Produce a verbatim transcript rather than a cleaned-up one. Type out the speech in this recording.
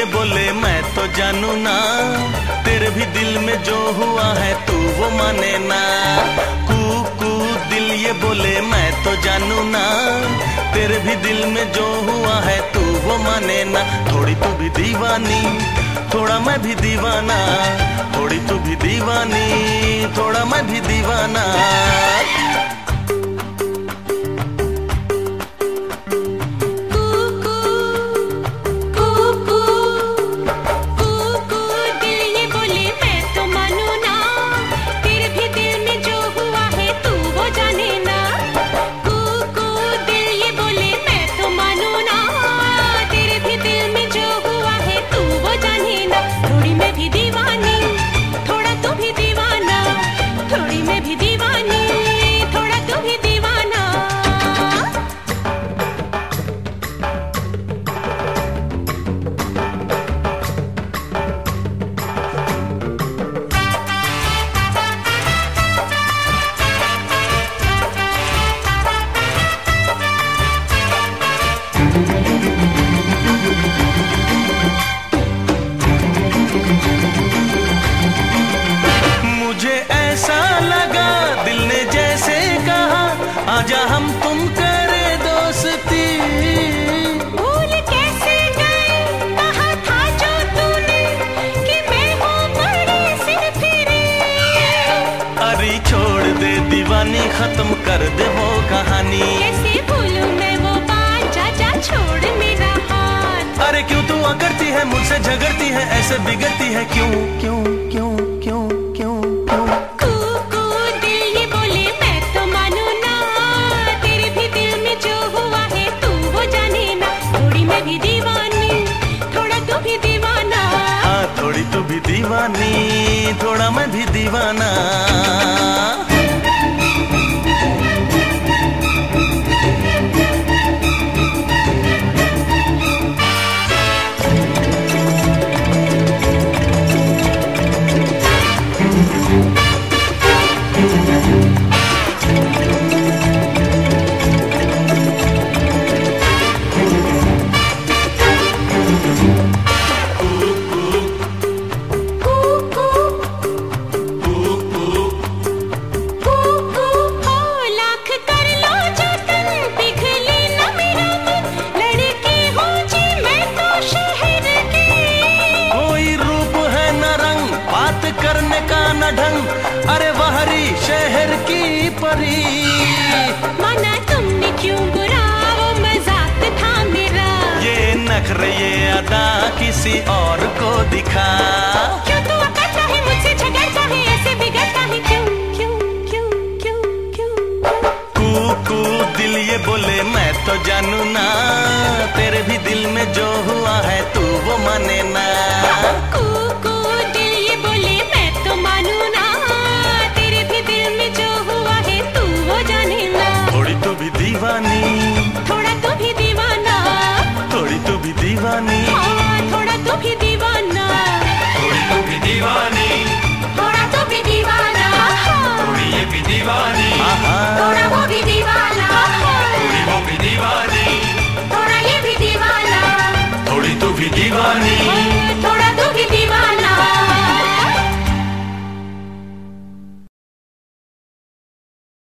बोले मैं तो जानू ना, तेरे भी दिल में जो हुआ है तू वो माने ना। कू कू दिल ये बोले मैं तो जानू ना, तेरे भी दिल में जो हुआ है तू वो माने ना। थोड़ी तू भी दीवानी थोड़ा मैं भी दीवाना, थोड़ी तू भी दीवानी थोड़ा मैं भी दीवाना। आजा हम तुम करे दोस्ती। भूल कैसे गए कहा था जो तूने कि मैं हूँ बड़ी सिर फिरी। अरे छोड़ दे दीवानी खत्म कर दे वो कहानी। कैसे भूलूं मैं वो बात, जा जा छोड़ मेरा हाथ। अरे क्यों तू अकड़ती है मुझसे झगड़ती है ऐसे बिगड़ती है क्यों क्यों क्यों क्यों क्यों क्यों। थोड़ी तू भी दीवानी थोड़ा मैं भी दीवाना। करने का न ढंग, अरे बहरी शहर की परी। माना तुमने क्यों बुरा, वो मजाक था मेरा। ये नखरे ये अदा किसी और को दिखा। क्यों तू अकड़ता है मुझसे झगड़ता है ऐसे बिगड़ता है क्यों क्यों क्यों क्यों क्यों। कू कू दिल ये बोले मैं तो जानू ना, तेरे भी दिल में जो हुआ है तू वो माने ना। कू कू दिल ये बोले मैं तो मानू ना, तेरे भी दिल में जो हुआ है तू वो जाने ना। थोड़ी तू भी दीवानी